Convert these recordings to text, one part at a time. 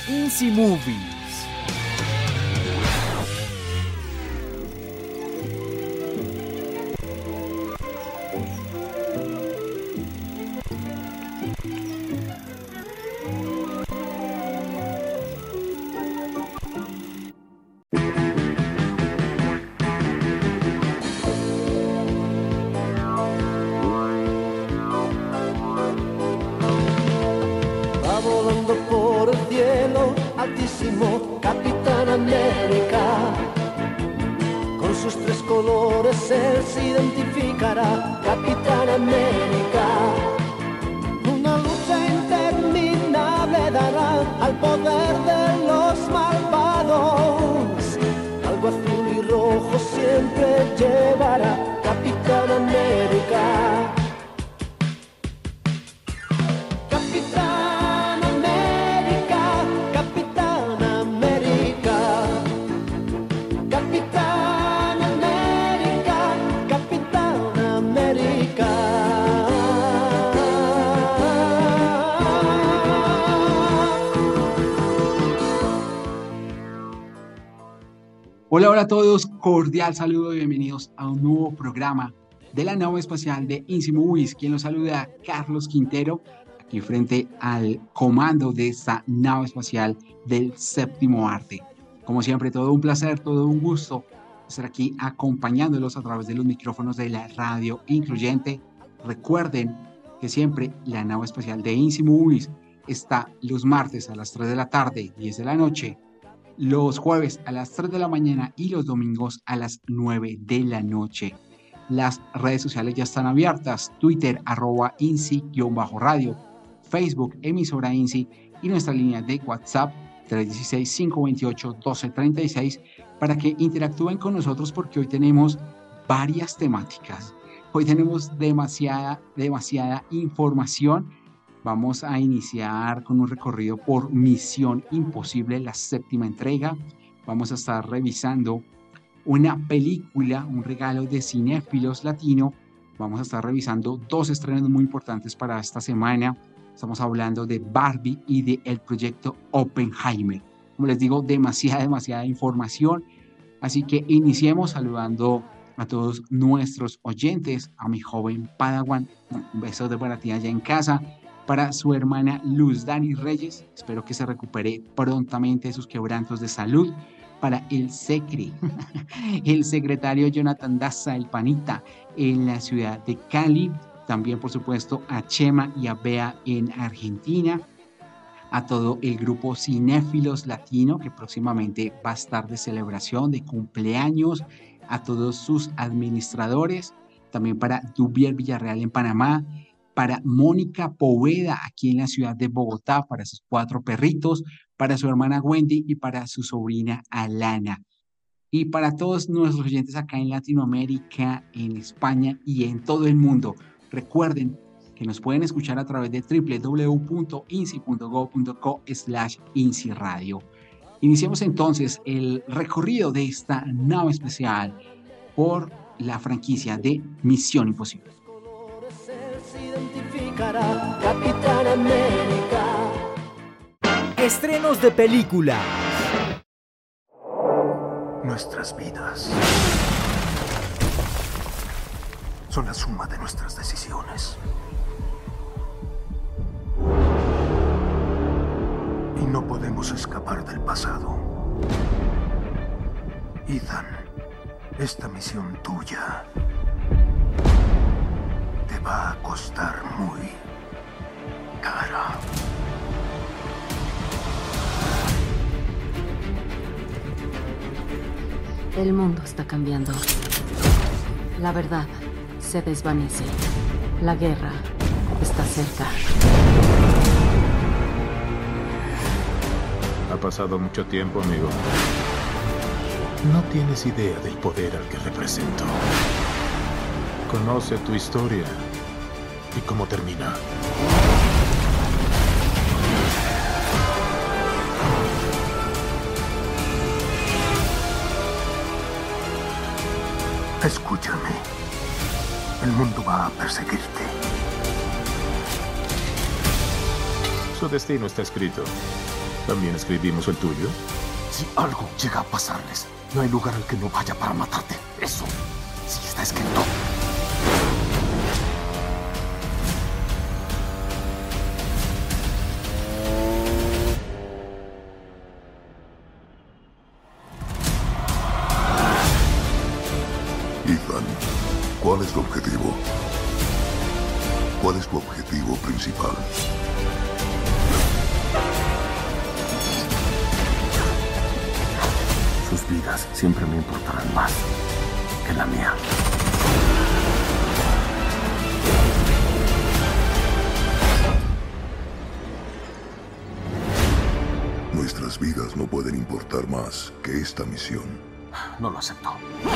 Easy Movies. Capitán América, con sus tres colores él se identificará. Capitán América, una lucha interminable dará al poder de los malvados. Algo azul y rojo siempre llevará. Capitán América. Hola, hola a todos, cordial saludo y bienvenidos a un nuevo programa de la nave espacial de Easy Movies. Quien los saluda, Carlos Quintero, aquí frente al comando de esta nave espacial del séptimo arte. Como siempre, todo un placer, todo un gusto estar aquí acompañándolos a través de los micrófonos de la radio incluyente. Recuerden que siempre la nave espacial de Easy Movies está los martes a las 3 de la tarde, 10 de la noche, los jueves a las 3 de la mañana y los domingos a las 9 de la noche. Las redes sociales ya están abiertas: Twitter @INSI_radio, Facebook emisora INSI y nuestra línea de WhatsApp 316-528-1236 para que interactúen con nosotros, porque hoy tenemos varias temáticas. Hoy tenemos demasiada información. Vamos a iniciar con un recorrido por Misión Imposible, la séptima entrega. Vamos a estar revisando una película, un regalo de cinéfilos latino. Vamos a estar revisando dos estrenos muy importantes para esta semana. Estamos hablando de Barbie y de el proyecto Oppenheimer. Como les digo, demasiada información. Así que iniciemos saludando a todos nuestros oyentes, a mi joven Padawan. Un beso de para ti allá en casa. Para su hermana Luz Dani Reyes, espero que se recupere prontamente de sus quebrantos de salud. Para el el secretario Jonathan Daza, el panita, en la ciudad de Cali. También, por supuesto, a Chema y a Bea en Argentina. A todo el grupo Cinéfilos Latino, que próximamente va a estar de celebración, de cumpleaños. A todos sus administradores. También para Dubier Villarreal en Panamá. Para Mónica Poveda aquí en la ciudad de Bogotá, para sus 4 perritos, para su hermana Wendy y para su sobrina Alana. Y para todos nuestros oyentes acá en Latinoamérica, en España y en todo el mundo. Recuerden que nos pueden escuchar a través de www.insi.go.co/INSIRadio. Iniciemos entonces el recorrido de esta nave especial por la franquicia de Misión Imposible. Capitán América. Estrenos de película. Nuestras vidas son la suma de nuestras decisiones. Y no podemos escapar del pasado. Ethan, esta misión tuya te va a costar muy cara. El mundo está cambiando. La verdad se desvanece. La guerra está cerca. Ha pasado mucho tiempo, amigo. No tienes idea del poder al que represento. Conoce tu historia y cómo termina. Escúchame. El mundo va a perseguirte. Su destino está escrito. ¿También escribimos el tuyo? Si algo llega a pasarles, no hay lugar al que no vaya para matarte. Eso sí está escrito. Ethan, ¿cuál es tu objetivo? ¿Cuál es tu objetivo principal? Sus vidas siempre me importarán más que la mía. Nuestras vidas no pueden importar más que esta misión. No lo acepto.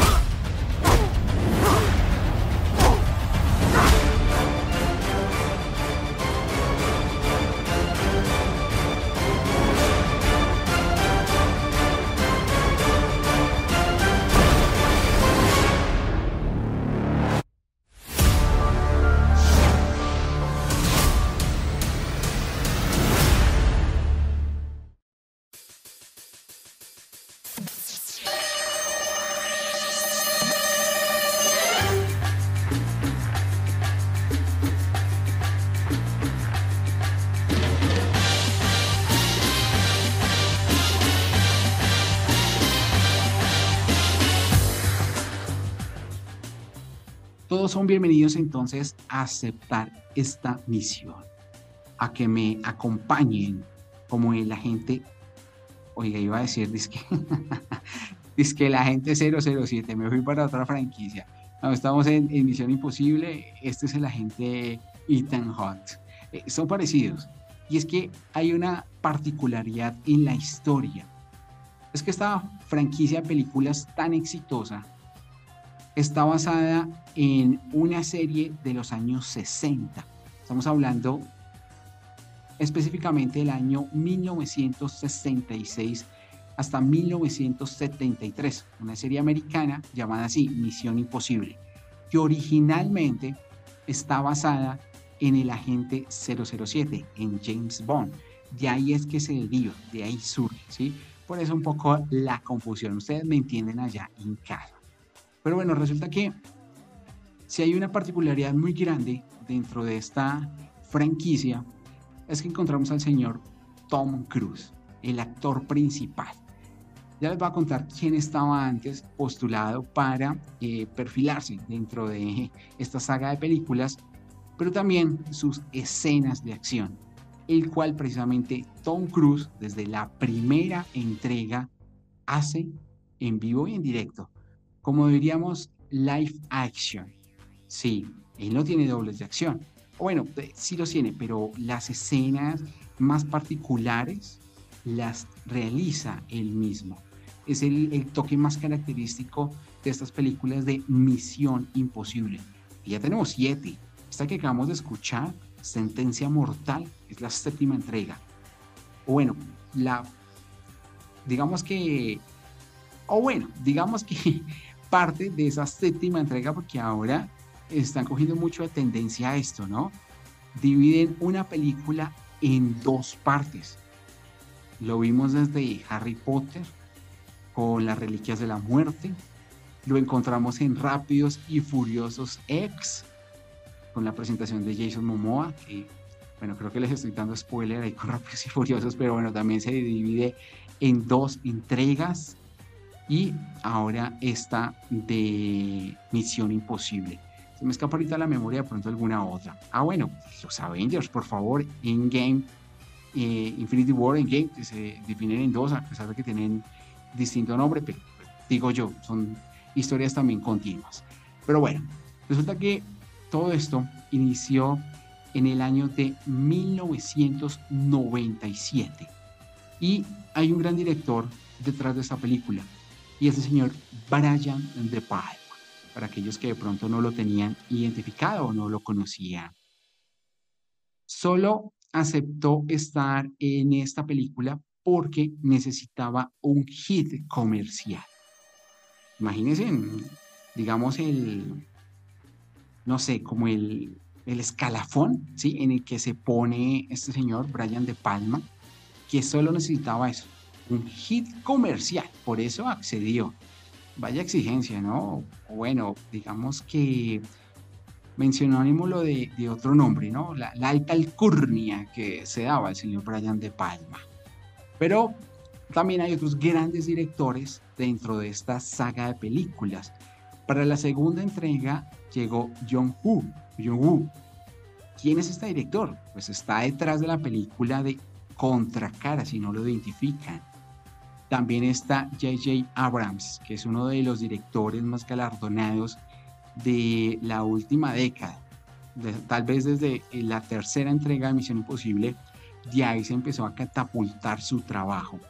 Todos son bienvenidos entonces a aceptar esta misión, a que me acompañen como el agente, oiga, iba a decir, dizque el agente 007, me fui para otra franquicia. No, estamos en Misión Imposible, este es el agente Ethan Hunt. Son parecidos, y es que hay una particularidad en la historia. Es que esta franquicia de películas tan exitosa está basada en una serie de los años 60. Estamos hablando específicamente del año 1966 hasta 1973, una serie americana llamada así, Misión Imposible, que originalmente está basada en el agente 007, en James Bond. De ahí es que se deriva, de ahí surge, ¿sí? Por eso un poco la confusión. Ustedes me entienden allá en casa. Pero bueno, resulta que si hay una particularidad muy grande dentro de esta franquicia, es que encontramos al señor Tom Cruise, el actor principal. Ya les voy a contar quién estaba antes postulado para perfilarse dentro de esta saga de películas, pero también sus escenas de acción, el cual precisamente Tom Cruise desde la primera entrega hace en vivo y en directo, como diríamos live action. Sí, él no tiene dobles de acción, o bueno, sí los tiene, pero las escenas más particulares las realiza él mismo. Es el toque más característico de estas películas de Misión Imposible. Y ya tenemos 7. Esta que acabamos de escuchar, Sentencia Mortal, es la 7ª entrega. O bueno, digamos que parte de esa 7ª entrega, porque ahora están cogiendo mucho de tendencia a esto, ¿no? Dividen una película en 2 partes. Lo vimos desde Harry Potter, con las Reliquias de la Muerte. Lo encontramos en Rápidos y Furiosos X, con la presentación de Jason Momoa, que, bueno, creo que les estoy dando spoiler ahí con Rápidos y Furiosos, pero bueno, también se divide en 2 entregas. Y ahora esta de Misión Imposible. Se me escapa ahorita la memoria, de pronto alguna otra. Bueno, los Avengers, por favor, Endgame, Infinity War, Endgame, que se definen en 2, a pesar de que tienen distinto nombre, pero digo yo, son historias también continuas. Pero bueno, resulta que todo esto inició en el año de 1997. Y hay un gran director detrás de esta película, y es el señor Brian De Palma, para aquellos que de pronto no lo tenían identificado o no lo conocían. Solo aceptó estar en esta película porque necesitaba un hit comercial. Imagínense, digamos, no sé, como el escalafón, ¿sí?, en el que se pone este señor Brian De Palma, que solo necesitaba eso, un hit comercial, por eso accedió. Vaya exigencia, ¿no? O bueno, digamos que mencionámoslo de otro nombre, ¿no? La alta alcurnia que se daba al señor Brian De Palma. Pero también hay otros grandes directores dentro de esta saga de películas. Para la segunda entrega llegó Joon-woo. ¿Quién es este director? Pues está detrás de la película de Contracara, si no lo identifican. También está J.J. Abrams, que es uno de los directores más galardonados de la última década. Tal vez desde la tercera entrega de Misión Imposible, de ahí se empezó a catapultar su trabajo.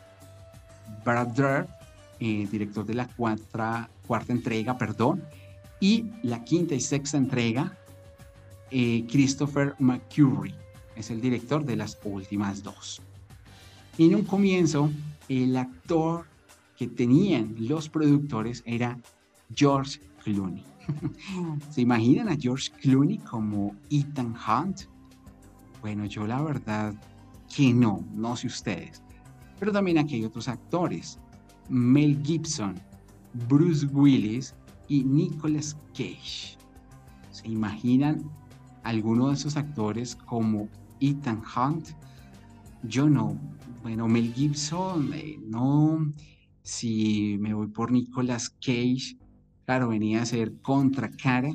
Brad Bird, director de la cuarta entrega, y la quinta y sexta entrega, Christopher McQuarrie, es el director de las últimas dos. En un comienzo, el actor que tenían los productores era George Clooney. ¿Se imaginan a George Clooney como Ethan Hunt? Bueno, yo la verdad que no sé ustedes. Pero también aquí hay otros actores: Mel Gibson, Bruce Willis y Nicolas Cage. ¿Se imaginan alguno de esos actores como Ethan Hunt? Yo no. Bueno, Mel Gibson, no. Si me voy por Nicolas Cage, claro, venía a ser Contracara,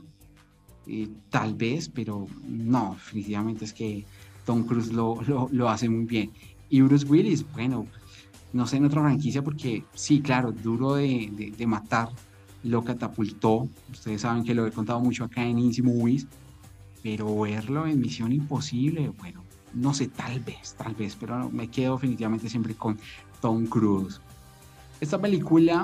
tal vez, pero no, definitivamente es que Tom Cruise lo hace muy bien. Y Bruce Willis, bueno, no sé en otra franquicia porque sí, claro, Duro de Matar lo catapultó. Ustedes saben que lo he contado mucho acá en Easy Movies, pero verlo en Misión Imposible, bueno, no sé, tal vez, pero no, me quedo definitivamente siempre con Tom Cruise. Esta película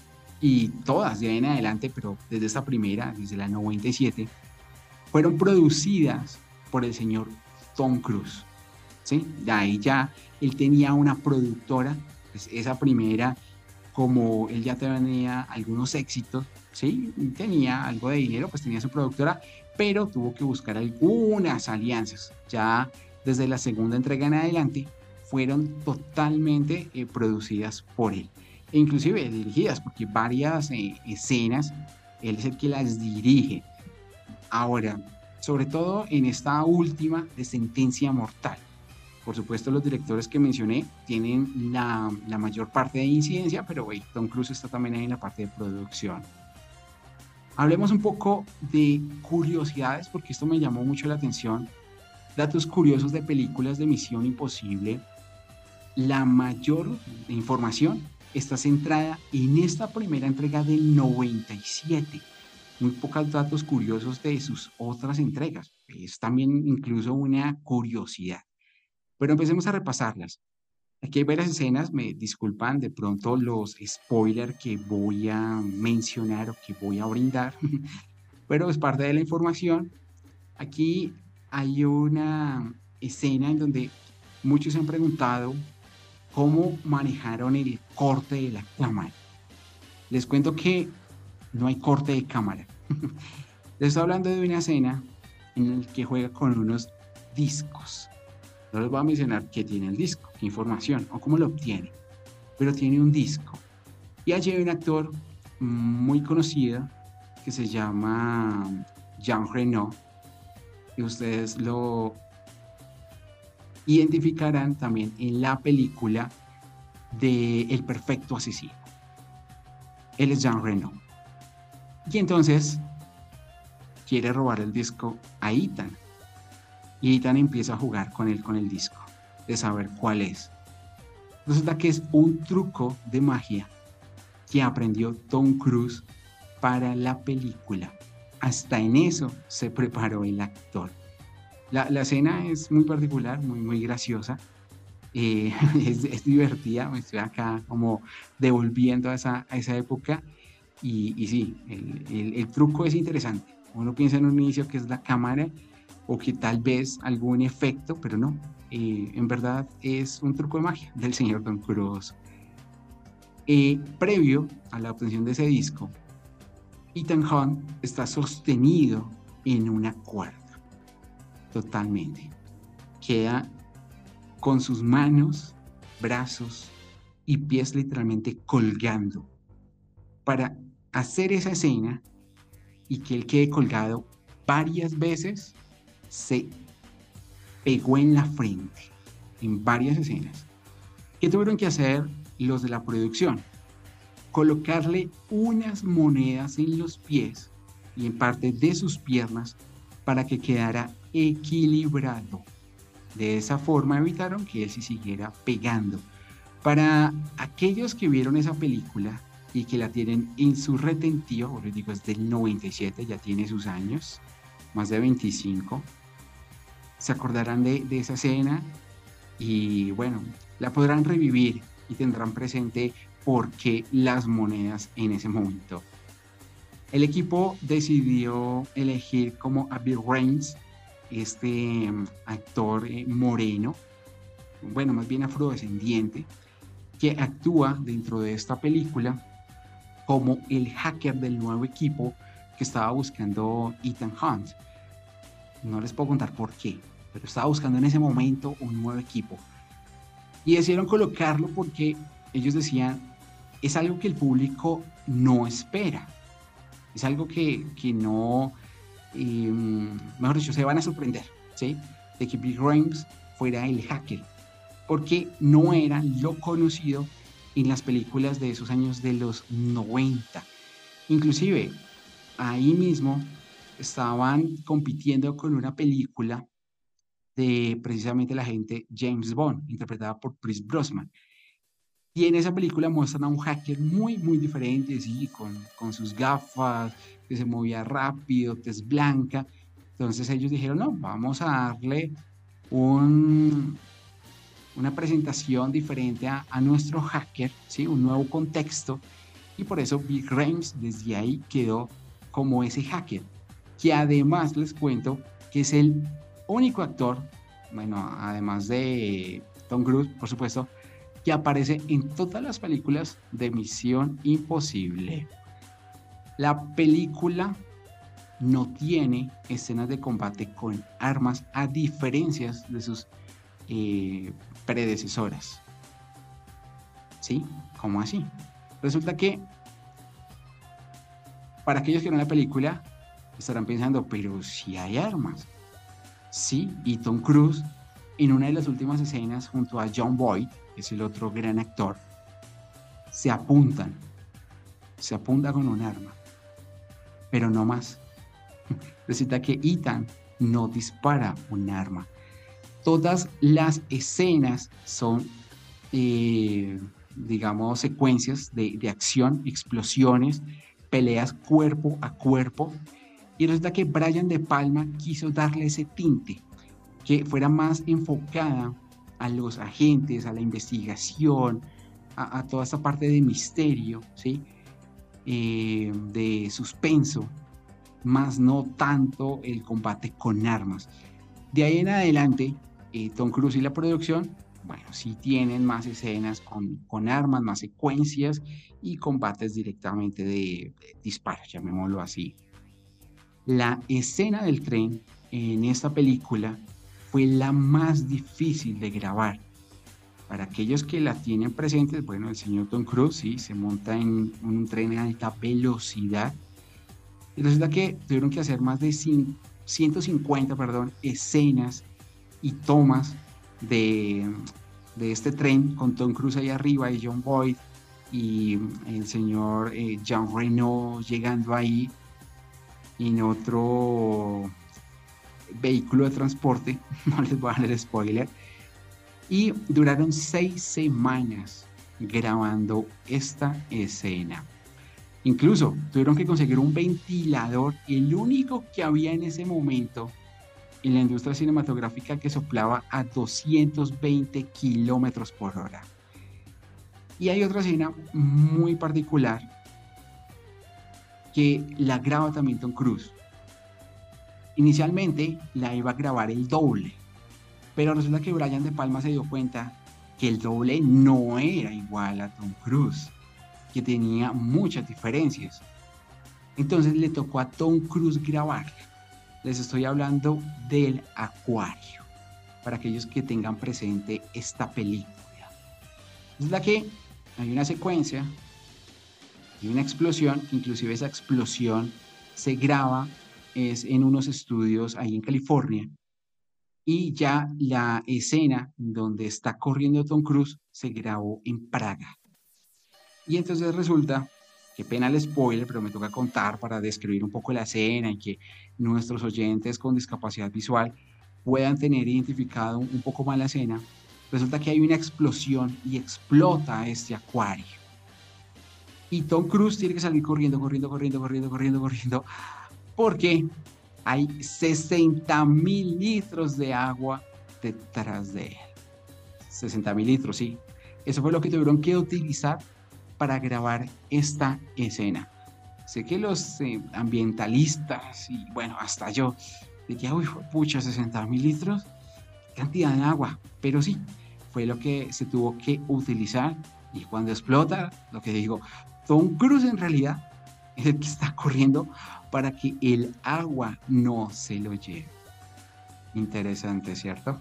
y todas de ahí en adelante, pero desde esta primera, desde la 97, fueron producidas por el señor Tom Cruise, ¿sí? De ahí ya él tenía una productora, pues esa primera, como él ya tenía algunos éxitos, ¿sí? Tenía algo de dinero, pues tenía su productora, pero tuvo que buscar algunas alianzas. Ya desde la segunda entrega en adelante fueron totalmente producidas por él, e inclusive dirigidas, porque varias escenas él es el que las dirige. Ahora, sobre todo en esta última de Sentencia Mortal, por supuesto los directores que mencioné tienen la mayor parte de incidencia, pero Tom Cruise está también ahí en la parte de producción. Hablemos un poco de curiosidades, porque esto me llamó mucho la atención. Datos curiosos de películas de Misión Imposible. La mayor información está centrada en esta primera entrega del 97. Muy pocos datos curiosos de sus otras entregas. Es también incluso una curiosidad. Pero empecemos a repasarlas. Aquí hay varias escenas, me disculpan de pronto los spoilers que voy a mencionar o que voy a brindar, pero es parte de la información. Aquí hay una escena en donde muchos se han preguntado cómo manejaron el corte de la cámara. Les cuento que no hay corte de cámara. Les estoy hablando de una escena en la que juega con unos discos. No les voy a mencionar qué tiene el disco, qué información o cómo lo obtiene, pero tiene un disco. Y allí hay un actor muy conocido que se llama Jean Reno, y ustedes lo identificarán también en la película de El Perfecto Asesino. Él es Jean Reno. Y entonces quiere robar el disco a Ethan. Y Ethan empieza a jugar con él con el disco, de saber cuál es. Resulta que es un truco de magia que aprendió Tom Cruise para la película. Hasta en eso se preparó el actor. La escena es muy particular, muy graciosa. Es divertida, me estoy acá como devolviendo a esa época. Y sí, el truco es interesante. Uno piensa en un inicio que es la cámara o que tal vez algún efecto, pero no. En verdad es un truco de magia del señor Tom Cruise. Previo a la obtención de ese disco, Ethan Hunt está sostenido en una cuerda. Totalmente. Queda con sus manos, brazos y pies literalmente colgando para hacer esa escena y que él quede colgado varias veces. Se pegó en la frente en varias escenas. ¿Qué tuvieron que hacer los de la producción? Colocarle unas monedas en los pies y en parte de sus piernas para que quedara equilibrado. De esa forma evitaron que él se siguiera pegando. Para aquellos que vieron esa película y que la tienen en su retentiva, les digo, es del 97, ya tiene sus años, más de 25, se acordarán de esa escena y bueno, la podrán revivir y tendrán presente por qué las monedas en ese momento. El equipo decidió elegir como a Bill Raines, este actor moreno, bueno, más bien afrodescendiente, que actúa dentro de esta película como el hacker del nuevo equipo que estaba buscando Ethan Hunt. No les puedo contar por qué, pero estaba buscando en ese momento un nuevo equipo. Y decidieron colocarlo porque ellos decían, es algo que el público no espera. Es algo que no, mejor dicho, se van a sorprender, ¿sí? De que Bill Raines fuera el hacker, porque no era lo conocido en las películas de esos años de los 90. Inclusive, ahí mismo estaban compitiendo con una película de precisamente la agente James Bond, interpretada por Pierce Brosnan. Y en esa película muestran a un hacker muy, muy diferente, sí, con sus gafas, que se movía rápido, tez blanca. Entonces ellos dijeron, no, vamos a darle una presentación diferente a nuestro hacker, ¿sí? Un nuevo contexto. Y por eso Bill Raines desde ahí quedó como ese hacker, que además les cuento que es el único actor, bueno, además de Tom Cruise, por supuesto, que aparece en todas las películas de Misión Imposible. La película no tiene escenas de combate con armas, a diferencia de sus predecesoras. ¿Sí? ¿Cómo así? Resulta que para aquellos que no ven la película estarán pensando, pero si hay armas. Sí, y Tom Cruise en una de las últimas escenas junto a Jon Voight, que es el otro gran actor, se apunta con un arma, pero no más. Resulta que Ethan no dispara un arma. Todas las escenas son, digamos, secuencias de acción, explosiones, peleas cuerpo a cuerpo. Y resulta que Brian De Palma quiso darle ese tinte, que fuera más enfocada a los agentes, a la investigación, a toda esta parte de misterio, ¿sí? De suspenso, más no tanto el combate con armas. De ahí en adelante, Tom Cruise y la producción, bueno, sí tienen más escenas con armas, más secuencias y combates directamente de disparos, llamémoslo así. La escena del tren en esta película fue la más difícil de grabar. Para aquellos que la tienen presentes, bueno, el señor Tom Cruise sí se monta en un tren a alta velocidad. Y resulta que tuvieron que hacer más de 150 escenas y tomas de este tren con Tom Cruise ahí arriba y Jon Voight y el señor Jean Reno llegando ahí en otro vehículo de transporte, no les voy a dar el spoiler, y duraron 6 semanas grabando esta escena. Incluso tuvieron que conseguir un ventilador, el único que había en ese momento en la industria cinematográfica, que soplaba a 220 kilómetros por hora. Y hay otra escena muy particular que la graba también Tom Cruise. Inicialmente la iba a grabar el doble, pero resulta que Brian De Palma se dio cuenta que el doble no era igual a Tom Cruise, que tenía muchas diferencias. Entonces le tocó a Tom Cruise grabarla. Les estoy hablando del Acuario. para aquellos que tengan presente esta película. Es la que hay una secuencia y una explosión, que inclusive esa explosión se graba es en unos estudios ahí en California, y ya la escena donde está corriendo Tom Cruise se grabó en Praga. Y entonces resulta, qué pena el spoiler, pero me toca contar para describir un poco la escena y que nuestros oyentes con discapacidad visual puedan tener identificado un poco más la escena. Resulta que hay una explosión y explota este acuario. Y Tom Cruise tiene que salir corriendo, porque hay 60.000 litros de agua detrás de él. 60.000 litros, sí. Eso fue lo que tuvieron que utilizar para grabar esta escena. Sé que los ambientalistas y bueno, hasta yo, decía, uy, pucha, 60.000 litros, cantidad de agua, pero sí, fue lo que se tuvo que utilizar. Y cuando explota, lo que digo, Tom Cruise en realidad es el que está corriendo para que el agua no se lo lleve. Interesante, ¿cierto?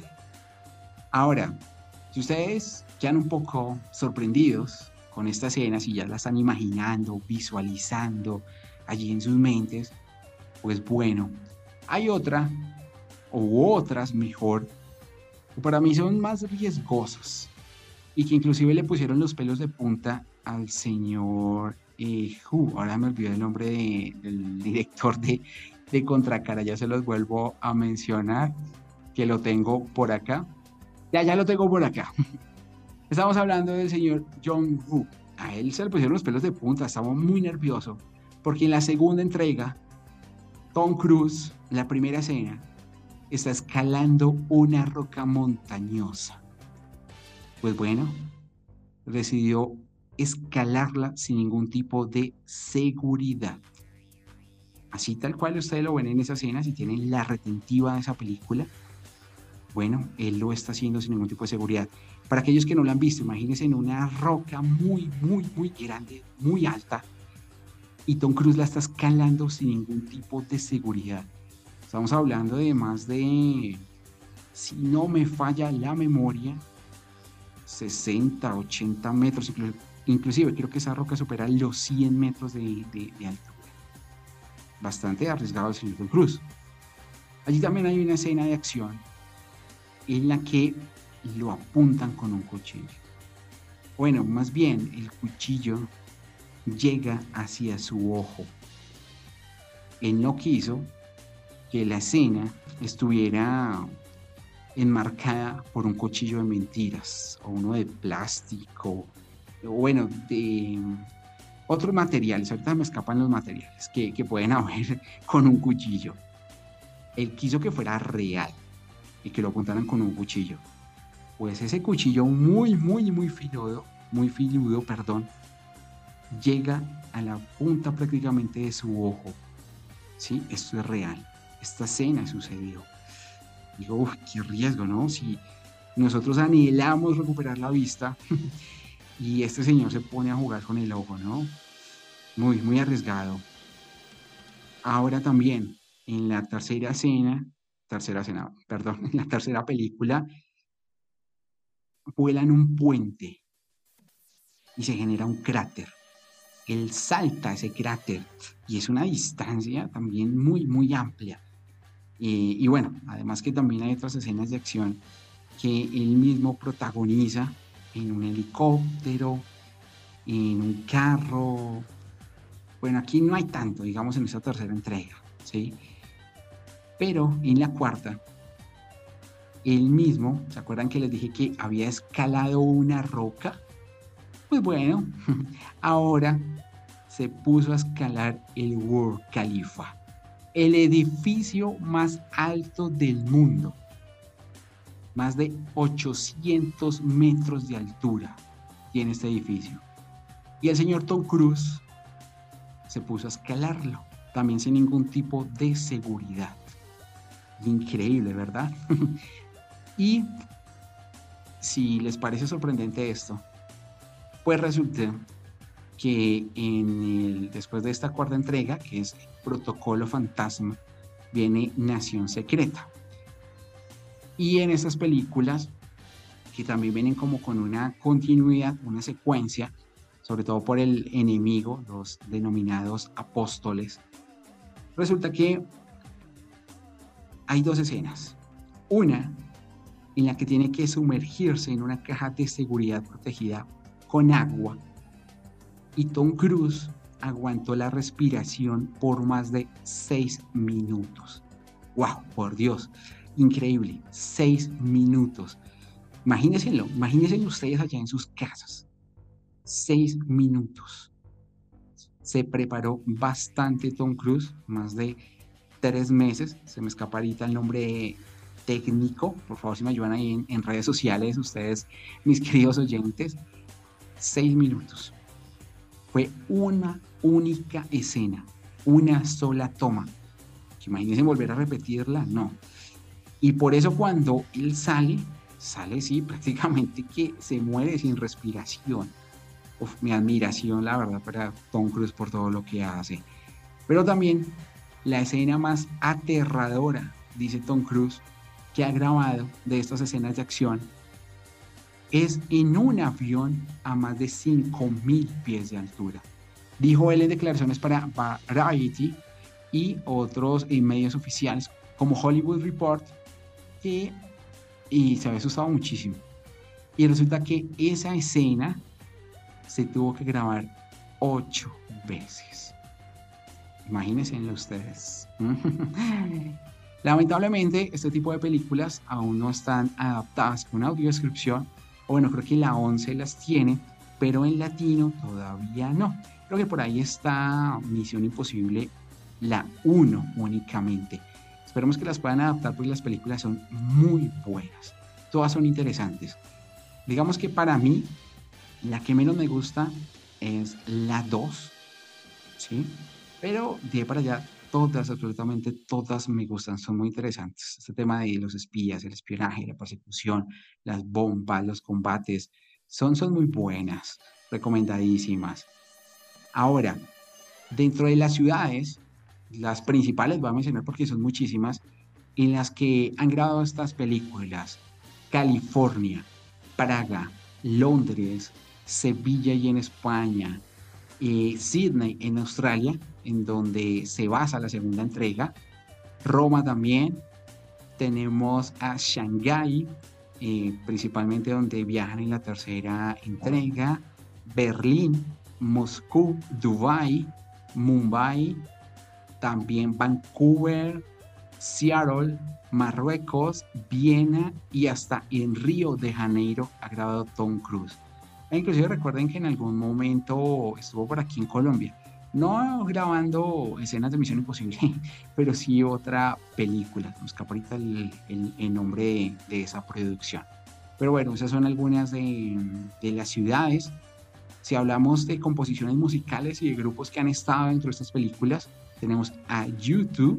Ahora, si ustedes quedan un poco sorprendidos con esta escena, si ya la están imaginando, visualizando allí en sus mentes, pues bueno, hay otra, o otras mejor, que para mí son más riesgosas y que inclusive le pusieron los pelos de punta al señor ahora me olvidé el nombre del director de Contracara, ya se los vuelvo a mencionar, que lo tengo por acá. Ya lo tengo por acá. Estamos hablando del señor Jong-woo. A él se le pusieron los pelos de punta, estaba muy nervioso, porque en la segunda entrega, Tom Cruise, la primera escena, está escalando una roca montañosa. Pues bueno, decidió escalarla sin ningún tipo de seguridad. Así tal cual ustedes lo ven en esa escena, si tienen la retentiva de esa película, bueno, él lo está haciendo sin ningún tipo de seguridad. Para aquellos que no lo han visto, imagínense en una roca muy grande, muy alta, y Tom Cruise la está escalando sin ningún tipo de seguridad. Estamos hablando de más de, si no me falla la memoria, 60, 80 metros, inclusive creo que esa roca supera los 100 metros de altura. Bastante arriesgado el señor Tom Cruise. Allí también hay una escena de acción en la que lo apuntan con un cuchillo. Bueno, más bien el cuchillo llega hacia su ojo. Él no quiso que la escena estuviera enmarcada por un cuchillo de mentiras o uno de plástico, o bueno, de otros materiales. Ahorita me escapan los materiales que pueden haber con un cuchillo. Él quiso que fuera real y que lo apuntaran con un cuchillo. Pues ese cuchillo muy filudo, llega a la punta prácticamente de su ojo. Sí, esto es real. Esta escena sucedió. Digo, qué riesgo, ¿no? Si nosotros anhelamos recuperar la vista y este señor se pone a jugar con el ojo, ¿no? Muy arriesgado. Ahora también, en la en la tercera película, vuelan un puente y se genera un cráter. Él salta ese cráter y es una distancia también muy amplia. Y bueno, además que también hay otras escenas de acción que él mismo protagoniza en un helicóptero, en un carro. Bueno, aquí no hay tanto, digamos, en esta tercera entrega, ¿sí? Pero en la cuarta, él mismo, ¿se acuerdan que les dije que había escalado una roca? Pues bueno, ahora se puso a escalar el Burj Khalifa, el edificio más alto del mundo. Más de 800 metros de altura tiene este edificio. Y el señor Tom Cruise se puso a escalarlo, también sin ningún tipo de seguridad. Increíble, ¿verdad? Y si les parece sorprendente esto, pues resulta que después de esta cuarta entrega, que es Protocolo Fantasma, viene Nación Secreta. Y en estas películas, que también vienen como con una continuidad, una secuencia, sobre todo por el enemigo, los denominados apóstoles, resulta que hay dos escenas. Una en la que tiene que sumergirse en una caja de seguridad protegida con agua, y Tom Cruise aguantó la respiración por más de 6 minutos. ¡Wow! Por Dios, increíble, 6 minutos. Imagínenselo, imagínense ustedes allá en sus casas. 6 minutos. Se preparó bastante Tom Cruise, más de 3 meses. Se me escapa ahorita el nombre técnico. Por favor, si me ayudan ahí en redes sociales, ustedes, mis queridos oyentes. 6 minutos. Fue una única escena, una sola toma. Imagínense volver a repetirla, no. Y por eso cuando él sale sí, prácticamente que se muere sin respiración. Uf, mi admiración, la verdad, para Tom Cruise por todo lo que hace. Pero también la escena más aterradora, dice Tom Cruise, que ha grabado de estas escenas de acción, es en un avión a más de 5.000 pies de altura. Dijo él en declaraciones para Variety y otros medios oficiales como Hollywood Report y se había asustado muchísimo. Y resulta que esa escena se tuvo que grabar 8 veces. Imagínense ustedes. Lamentablemente, este tipo de películas aún no están adaptadas con audiodescripción. O bueno, creo que la 11 las tiene, pero en latino todavía no. Creo que por ahí está Misión Imposible, la 1 únicamente. Esperemos que las puedan adaptar porque las películas son muy buenas. Todas son interesantes. Digamos que para mí, la que menos me gusta es la 2, ¿sí? Pero de ahí para allá, todas, absolutamente todas me gustan, son muy interesantes. Este tema de los espías, el espionaje, la persecución, las bombas, los combates, son muy buenas, recomendadísimas. Ahora, dentro de las ciudades, las principales voy a mencionar porque son muchísimas, en las que han grabado estas películas: California, Praga, Londres, Sevilla y en España, Sydney en Australia, en donde se basa la segunda entrega, Roma también, tenemos a Shanghái, principalmente donde viajan en la tercera entrega, Berlín, Moscú, Dubái, Mumbai, también Vancouver, Seattle, Marruecos, Viena y hasta en Río de Janeiro ha grabado Tom Cruise. E inclusive recuerden que en algún momento estuvo por aquí en Colombia, no grabando escenas de Misión Imposible, pero sí otra película. Nos escapa ahorita el nombre de esa producción. Pero bueno, esas son algunas de las ciudades. Si hablamos de composiciones musicales y de grupos que han estado dentro de estas películas, tenemos a U2,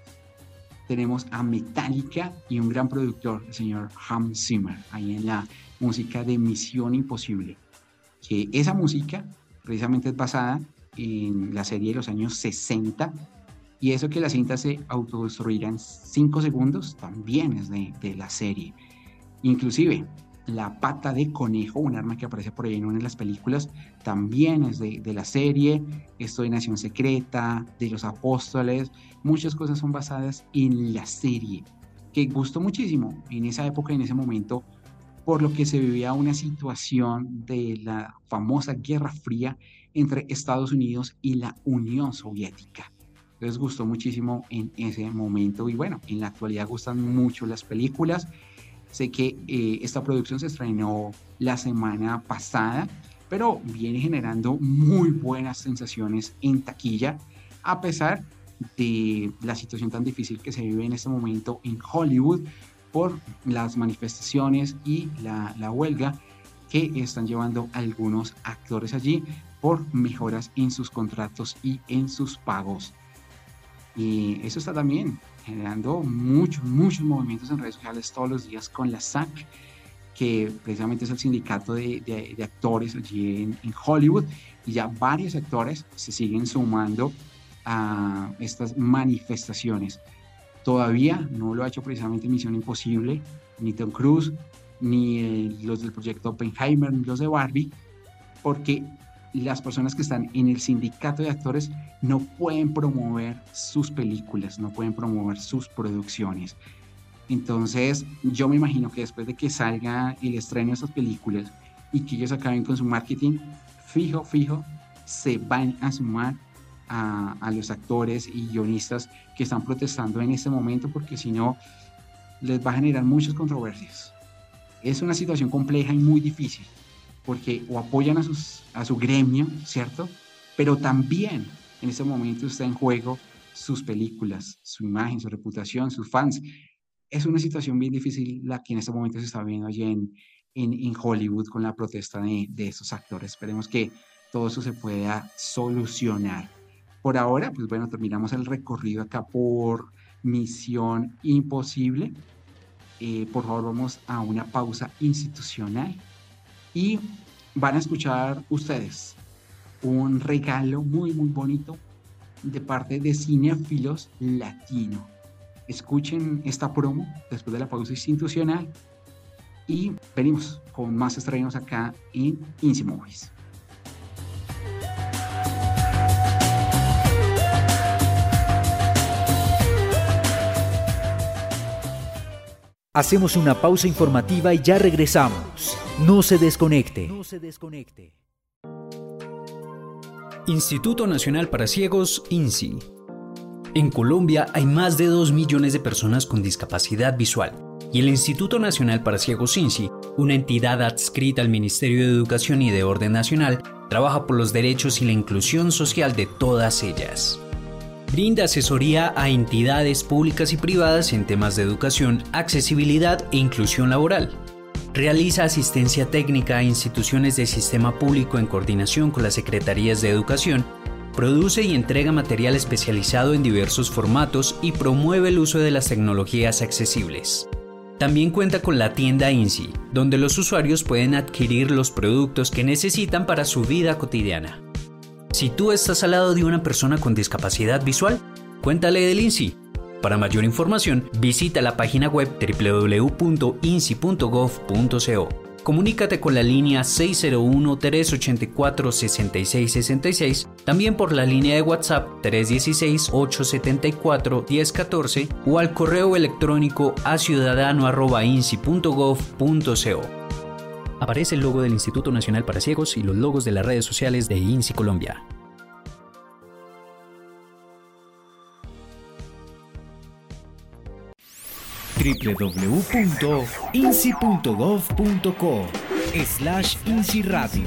tenemos a Metallica y un gran productor, el señor Hans Zimmer, ahí en la música de Misión Imposible. Que esa música precisamente es basada en la serie de los años 60, y eso que la cinta se autodestruirá en 5 segundos también es de la serie. Inclusive la pata de conejo, un arma que aparece por ahí en una de las películas, también es de la serie. Esto de Nación Secreta, de los Apóstoles, muchas cosas son basadas en la serie, que gustó muchísimo en esa época, en ese momento, por lo que se vivía una situación de la famosa Guerra Fría entre Estados Unidos y la Unión Soviética. Les gustó muchísimo en ese momento y bueno, en la actualidad gustan mucho las películas. Sé que esta producción se estrenó la semana pasada, pero viene generando muy buenas sensaciones en taquilla, a pesar de la situación tan difícil que se vive en este momento en Hollywood por las manifestaciones y la huelga que están llevando algunos actores allí por mejoras en sus contratos y en sus pagos. Y eso está también generando muchos movimientos en redes sociales todos los días con la SAG, que precisamente es el sindicato de actores allí en Hollywood, y ya varios actores se siguen sumando a estas manifestaciones. Todavía no lo ha hecho precisamente Misión Imposible, ni Tom Cruise, ni los del proyecto Oppenheimer, ni los de Barbie, porque las personas que están en el sindicato de actores no pueden promover sus películas, no pueden promover sus producciones. Entonces, yo me imagino que después de que salga el estreno de estas películas y que ellos acaben con su marketing, fijo, se van a sumar a los actores y guionistas que están protestando en este momento, porque si no, les va a generar muchas controversias. Es una situación compleja y muy difícil, porque o apoyan a su gremio, ¿cierto? Pero también en este momento está en juego sus películas, su imagen, su reputación, sus fans. Es una situación bien difícil la que en este momento se está viendo allí en Hollywood con la protesta de estos actores. Esperemos que todo eso se pueda solucionar. Por ahora, pues bueno, terminamos el recorrido acá por Misión Imposible. Por favor, vamos a una pausa institucional y van a escuchar ustedes un regalo muy bonito de parte de Cinéfilos Latino. Escuchen esta promo después de la pausa institucional y venimos con más estrenos acá en INSI Movies. Hacemos una pausa informativa y ya regresamos. No se desconecte. Instituto Nacional para Ciegos, INSI. En Colombia hay más de 2 millones de personas con discapacidad visual y el Instituto Nacional para Ciegos, INSI, una entidad adscrita al Ministerio de Educación y de Orden Nacional, trabaja por los derechos y la inclusión social de todas ellas. Brinda asesoría a entidades públicas y privadas en temas de educación, accesibilidad e inclusión laboral. Realiza asistencia técnica a instituciones del sistema público en coordinación con las secretarías de educación, produce y entrega material especializado en diversos formatos y promueve el uso de las tecnologías accesibles. También cuenta con la tienda INSI, donde los usuarios pueden adquirir los productos que necesitan para su vida cotidiana. Si tú estás al lado de una persona con discapacidad visual, cuéntale del INSI. Para mayor información, visita la página web www.insi.gov.co. Comunícate con la línea 601-384-6666, también por la línea de WhatsApp 316-874-1014 o al correo electrónico aciudadano@insi.gov.co. Aparece el logo del Instituto Nacional para Ciegos y los logos de las redes sociales de INSI Colombia. www.insi.gov.co/INSI Radio.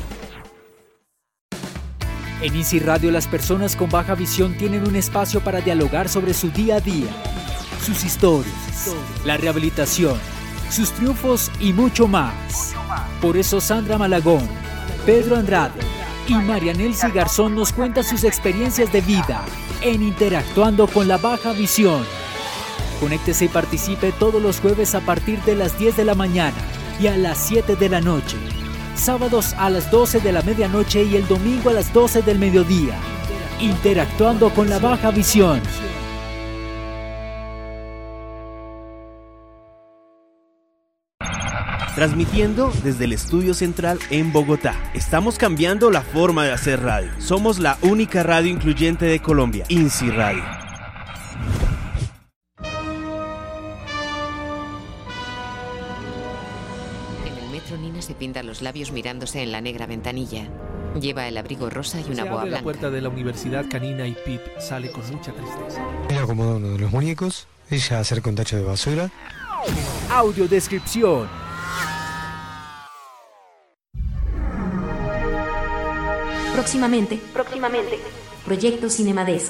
En INSI Radio, las personas con baja visión tienen un espacio para dialogar sobre su día a día, sus historias, la rehabilitación, sus triunfos y mucho más. Por eso Sandra Malagón, Pedro Andrade y María Nelcy Garzón nos cuentan sus experiencias de vida en Interactuando con la Baja Visión. Conéctese y participe todos los jueves a partir de las 10 de la mañana y a las 7 de la noche. Sábados a las 12 de la medianoche y el domingo a las 12 del mediodía. Interactuando con la Baja Visión. Transmitiendo desde el estudio central en Bogotá. Estamos cambiando la forma de hacer radio. Somos la única radio incluyente de Colombia, INSI Radio. En el metro, Nina se pinta los labios mirándose en la negra ventanilla. Lleva el abrigo rosa y una boa blanca. La puerta de la universidad canina y Pip sale con mucha tristeza. Él acomoda uno de los muñecos, ella acerca un tacho de basura. Audiodescripción. Próximamente. Proyecto Cinemadesk.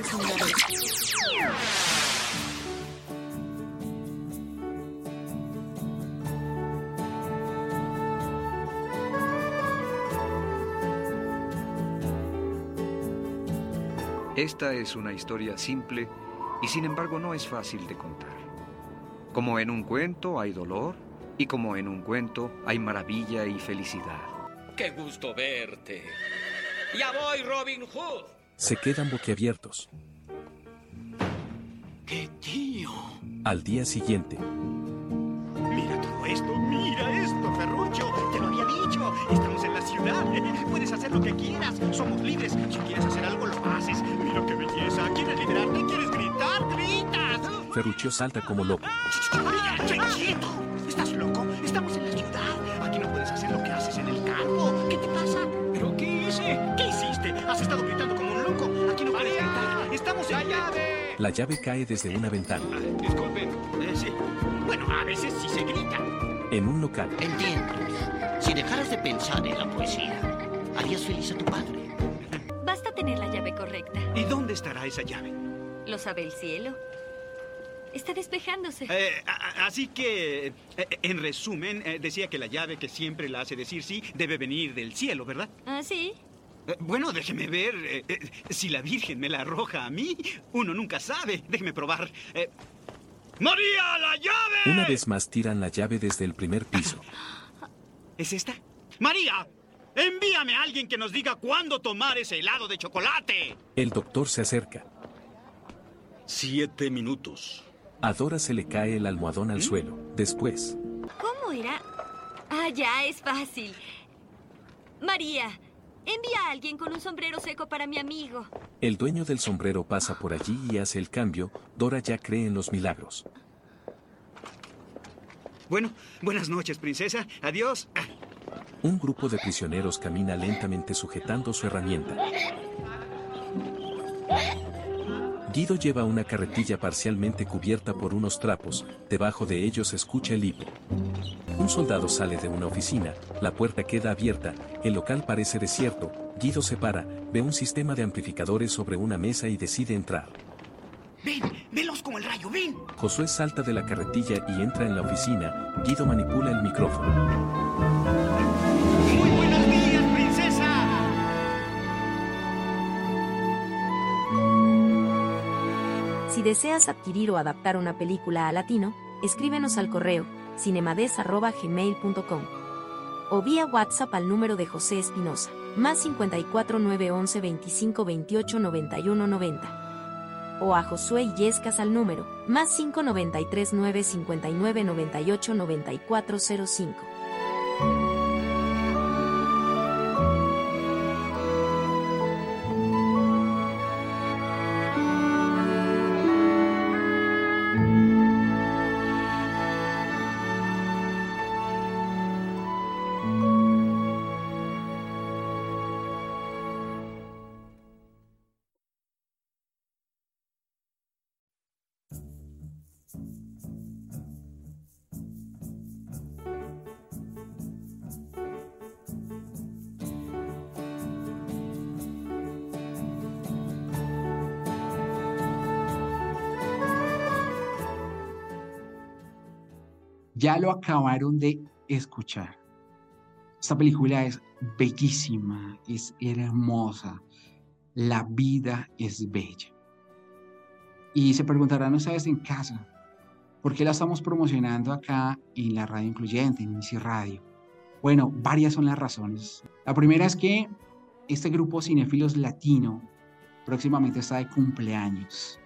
Esta es una historia simple y sin embargo no es fácil de contar. Como en un cuento hay dolor y como en un cuento hay maravilla y felicidad. ¡Qué gusto verte! ¡Ya voy, Robin Hood! Se quedan boquiabiertos. ¡Qué tío! Al día siguiente. Mira todo esto, mira esto, Ferruccio. Te lo había dicho. Estamos en la ciudad. Puedes hacer lo que quieras. Somos libres. Si quieres hacer algo, lo haces. Mira qué belleza. ¿Quieres liberarte? ¿Quieres gritar? ¡Gritas! Ferruccio salta como loco. ¡Qué quieto! ¿Estás loco? Estamos en la ciudad. Aquí no puedes hacer lo que haces en el campo. ¿Qué te pasa? ¿Pero qué hice? ¿Qué hiciste? Has estado gritando como un loco. Aquí no puedes gritar. Estamos en la llave. La llave cae desde una ventana. Disculpen. Sí. Bueno, a veces sí se grita. En un local. Entiendo. Si dejaras de pensar en la poesía, harías feliz a tu padre. Basta tener la llave correcta. ¿Y dónde estará esa llave? ¿Lo sabe el cielo? Está despejándose. Así que, en resumen, decía que la llave que siempre la hace decir sí debe venir del cielo, ¿verdad? ¿Ah, sí? Bueno, déjeme ver. Si la Virgen me la arroja a mí, uno nunca sabe. Déjeme probar. ¡María, la llave! Una vez más tiran la llave desde el primer piso. ¿Es esta? ¡María! ¡Envíame a alguien que nos diga cuándo tomar ese helado de chocolate! El doctor se acerca. 7 minutos. A Dora se le cae el almohadón al suelo. Después... ¿Cómo era? Ah, ya, es fácil. María, envía a alguien con un sombrero seco para mi amigo. El dueño del sombrero pasa por allí y hace el cambio. Dora ya cree en los milagros. Bueno, buenas noches, princesa. Adiós. Un grupo de prisioneros camina lentamente sujetando su herramienta. Guido lleva una carretilla parcialmente cubierta por unos trapos. Debajo de ellos se escucha el hipo. Un soldado sale de una oficina, la puerta queda abierta, el local parece desierto. Guido se para, ve un sistema de amplificadores sobre una mesa y decide entrar. ¡Ven! ¡Veloz como el rayo! ¡Ven! Josué salta de la carretilla y entra en la oficina. Guido manipula el micrófono. ¡Muy buenos días, princesa! Si deseas adquirir o adaptar una película a latino, escríbenos al correo cinemades@gmail.com o vía WhatsApp al número de José Espinosa, más 54 911 25 28 91 90. O a Josué Illescas al número, más 593 959 98 94 05. Ya lo acabaron de escuchar. Esta película es bellísima, es hermosa. La vida es bella. Y se preguntarán ustedes en casa, ¿por qué la estamos promocionando acá en la radio incluyente, en INSI Radio? Bueno, varias son las razones. La primera es que este grupo Cinéfilos Latino próximamente está de cumpleaños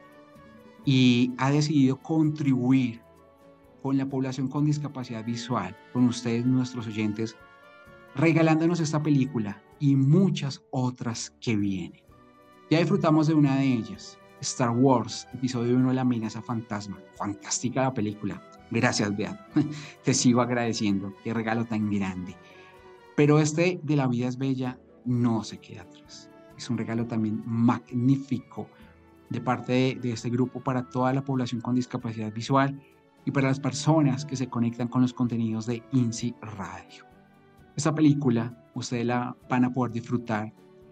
y ha decidido contribuir con la población con discapacidad visual, con ustedes, nuestros oyentes, regalándonos esta película y muchas otras que vienen. Ya disfrutamos de una de ellas, Star Wars, episodio 1 de la amenaza fantasma. Fantástica la película. Gracias, Beat. Te sigo agradeciendo. Qué regalo tan grande. Pero este de La vida es bella no se queda atrás. Es un regalo también magnífico de parte de este grupo para toda la población con discapacidad visual y para las personas que se conectan con los contenidos de INSI Radio. Esta película ustedes la van a poder disfrutar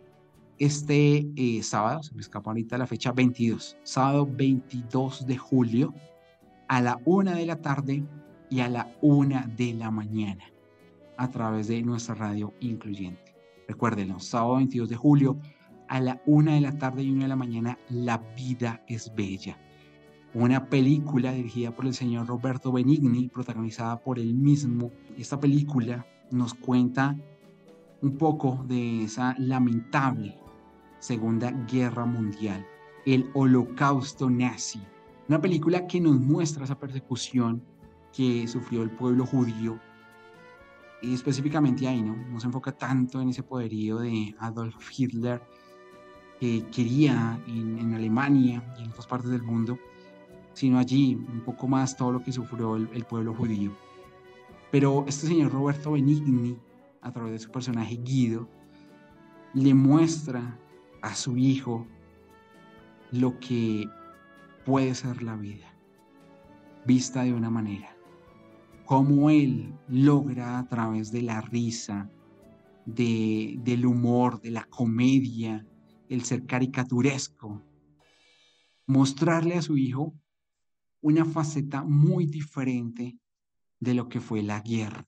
este sábado, se me escapa ahorita la fecha, 22, sábado 22 de julio a la 1 de la tarde y a la 1 de la mañana a través de nuestra radio incluyente. Recuérdenlo, sábado 22 de julio a la 1 de la tarde y 1 de la mañana, La vida es bella. Una película dirigida por el señor Roberto Benigni, protagonizada por él mismo. Esta película nos cuenta un poco de esa lamentable Segunda Guerra Mundial, el Holocausto nazi. Una película que nos muestra esa persecución que sufrió el pueblo judío, y específicamente ahí, no se enfoca tanto en ese poderío de Adolf Hitler que quería en Alemania y en otras partes del mundo, sino allí un poco más todo lo que sufrió el pueblo judío. Pero este señor Roberto Benigni, a través de su personaje Guido, le muestra a su hijo lo que puede ser la vida, vista de una manera. Cómo él logra a través de la risa, del humor, de la comedia, el ser caricaturesco, mostrarle a su hijo una faceta muy diferente de lo que fue la guerra.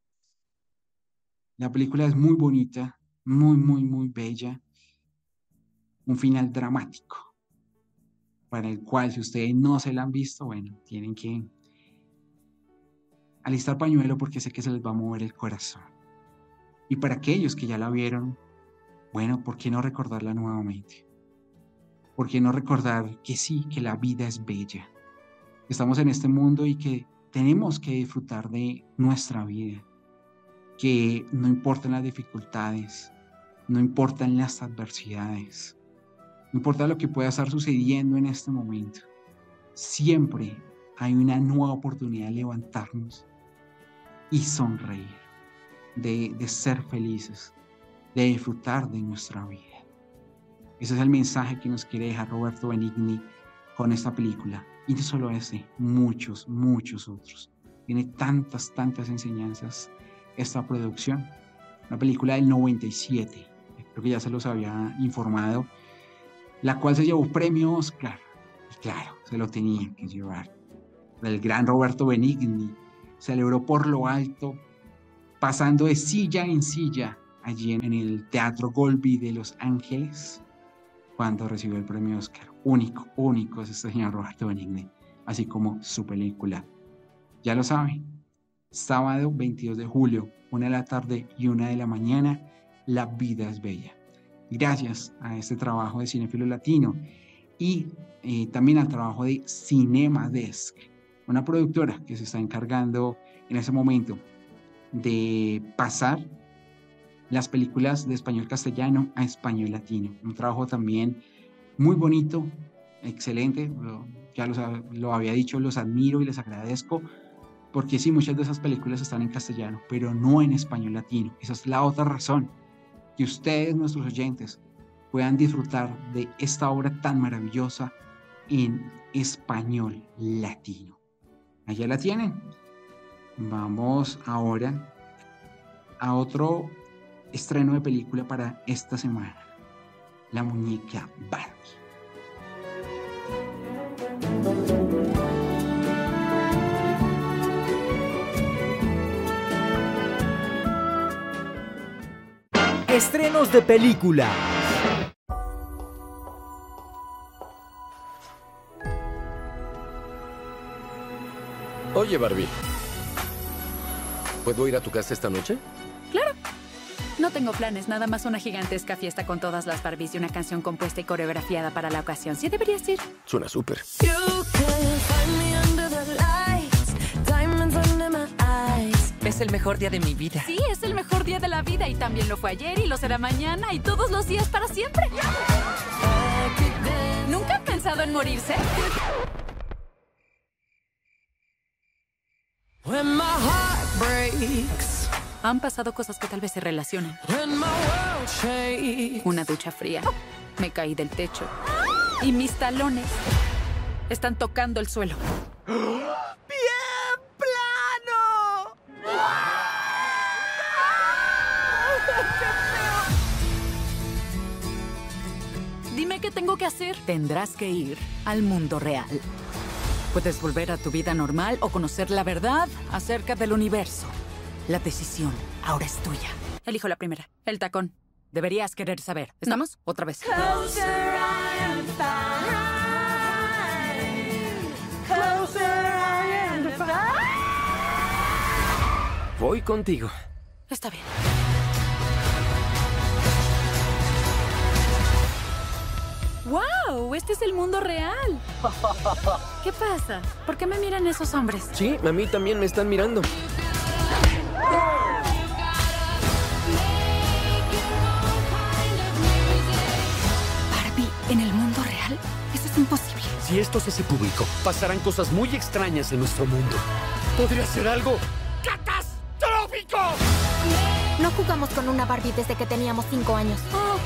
La película es muy bonita, muy bella, un final dramático, para el cual si ustedes no se la han visto, bueno, tienen que alistar pañuelo porque sé que se les va a mover el corazón. Y para aquellos que ya la vieron, bueno, ¿por qué no recordarla nuevamente? ¿Por qué no recordar que sí, que la vida es bella? Estamos en este mundo y que tenemos que disfrutar de nuestra vida, que no importan las dificultades, no importan las adversidades, no importa lo que pueda estar sucediendo en este momento, siempre hay una nueva oportunidad de levantarnos y sonreír, de ser felices, de disfrutar de nuestra vida. Ese es el mensaje que nos quiere dejar Roberto Benigni con esta película. Y no solo ese, muchos otros. Tiene tantas enseñanzas esta producción. Una película del 97, creo que ya se los había informado, la cual se llevó premio Oscar. Y claro, se lo tenía que llevar. El gran Roberto Benigni celebró por lo alto, pasando de silla en silla allí en el Teatro Golby de Los Ángeles, cuando recibió el premio Oscar. Único es este señor Roberto Benigni, así como su película. Ya lo saben, sábado 22 de julio, 1 de la tarde y 1 de la mañana, La vida es bella. Gracias a este trabajo de Cinéfilo Latino y también al trabajo de Cinema Desk, una productora que se está encargando en ese momento de pasar las películas de español castellano a español latino. Un trabajo también muy bonito, excelente, ya lo había dicho, los admiro y les agradezco, porque sí, muchas de esas películas están en castellano, pero no en español latino. Esa es la otra razón, que ustedes, nuestros oyentes, puedan disfrutar de esta obra tan maravillosa en español latino. Allá la tienen. Vamos ahora a otro estreno de película para esta semana, La muñeca Barbie. Estrenos de película. Oye, Barbie, ¿puedo ir a tu casa esta noche? Claro. No tengo planes, nada más una gigantesca fiesta con todas las Barbies y una canción compuesta y coreografiada para la ocasión. ¿Sí deberías ir? Suena súper. Es el mejor día de mi vida. Sí, es el mejor día de la vida y también lo fue ayer y lo será mañana y todos los días para siempre. ¿Nunca han pensado en morirse? Han pasado cosas que tal vez se relacionen. Una ducha fría. Me caí del techo. Y mis talones están tocando el suelo. ¡Bien plano! Dime qué tengo que hacer. Tendrás que ir al mundo real. Puedes volver a tu vida normal o conocer la verdad acerca del universo. La decisión ahora es tuya. Elijo la primera. El tacón. Deberías querer saber. ¿Estamos? Otra vez. Voy contigo. Está bien. ¡Wow! Este es el mundo real. ¿Qué pasa? ¿Por qué me miran esos hombres? Sí, a mí también me están mirando. Barbie, ¿en el mundo real? Eso es imposible. Si esto se hace público, pasarán cosas muy extrañas en nuestro mundo. Podría ser algo catastrófico. No jugamos con una Barbie desde que teníamos 5 años.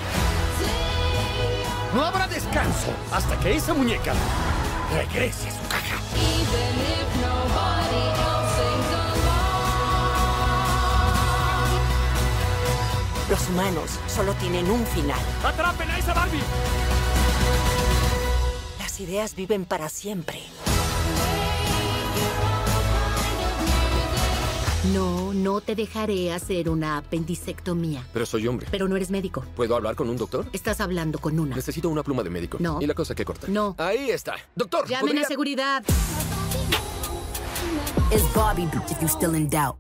No habrá descanso hasta que esa muñeca regrese a su caja. Los humanos solo tienen un final. ¡Atrapen a esa Barbie! Las ideas viven para siempre. No te dejaré hacer una apendicectomía. Pero soy hombre. Pero no eres médico. ¿Puedo hablar con un doctor? Estás hablando con una. Necesito una pluma de médico. No. ¿Y la cosa que corta? No. Ahí está. Doctor, llamen a seguridad. It's Bobby, if you're still in doubt.